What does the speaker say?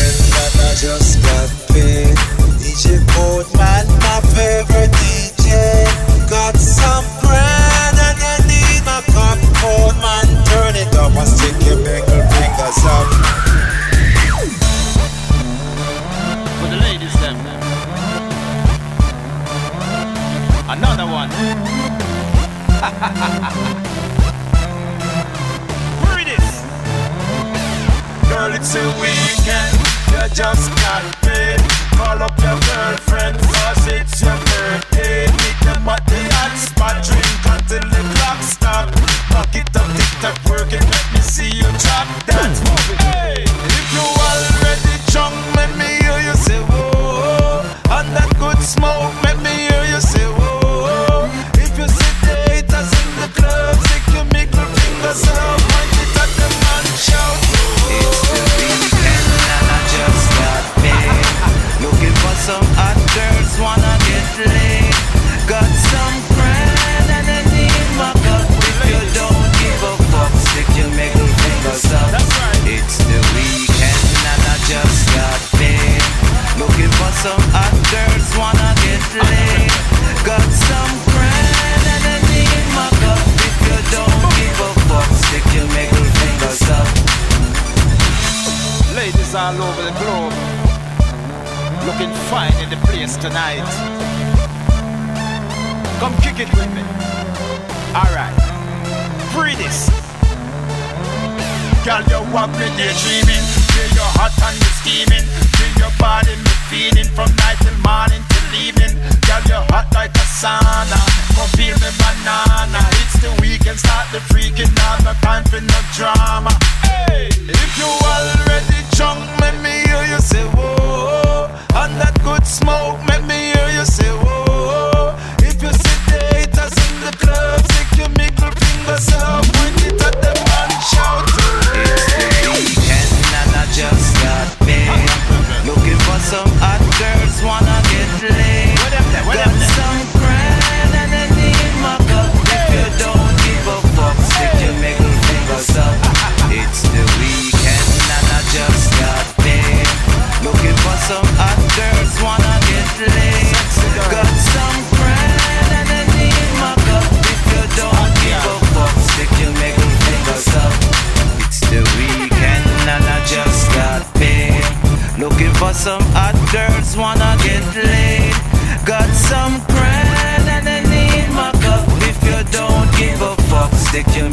weekend and I just got paid. DJ Boatman, my favorite DJ. Got some grand and you need my popcorn, man. Turn it up and stick your middle fingers up. For the ladies, them. Another one. Read it. Girl, it's a weekend, you just got paid. Call up your girlfriend, cause it's your birthday. Meet them at the hot spot, drink until the clock stop. Knock it up, tick-tock, work it, let me see you drop that. Hey, if you already drunk, let me hear you say whoa. And that good smoke, let me hear you say whoa. If you see the haters in the club, stick your middle fingers up, point it at them and shout. It's the weekend and I just got paid. Looking for some hot girls, wanna get laid. Got some friend and I need my cup. If you don't give a fuck, stick your middle fingers up. It's the weekend and I just got paid. Looking for some hot girls, wanna get laid. Got some friend and I need my cup. If you don't give a fuck, stick your middle fingers up. Ladies all over the globe, looking fine in the place tonight. Come kick it with me. Alright, free this. Girl, you want me daydreaming. Feel you hot and you steaming. Feel your body me feeling from night till morning till evening. Girl, you hot like a sauna. Come feel me banana. It's the weekend, start the freaking out. No time for no drama. Hey, if you already drunk, let me hear you say whoa. And that good smoke, let me hear you say whoa. If you see the haters in the club, stick your middle fingers up, point it at them and shout. It's the weekend and I just got paid. Looking for some hot girls, wanna get laid. Got some friend and I need my cup. If you don't give a fuck, stick your middle fingers up. It's the weekend and I just got paid. Looking for some hot girls, wanna get laid. Got some friend and I need my cup. If you don't give a fuck, stick your middle fingers up. It's the weekend and I just got paid. Looking for some hot girls, wanna get laid. Got some friend and I need my cup. If you don't give a fuck, stick your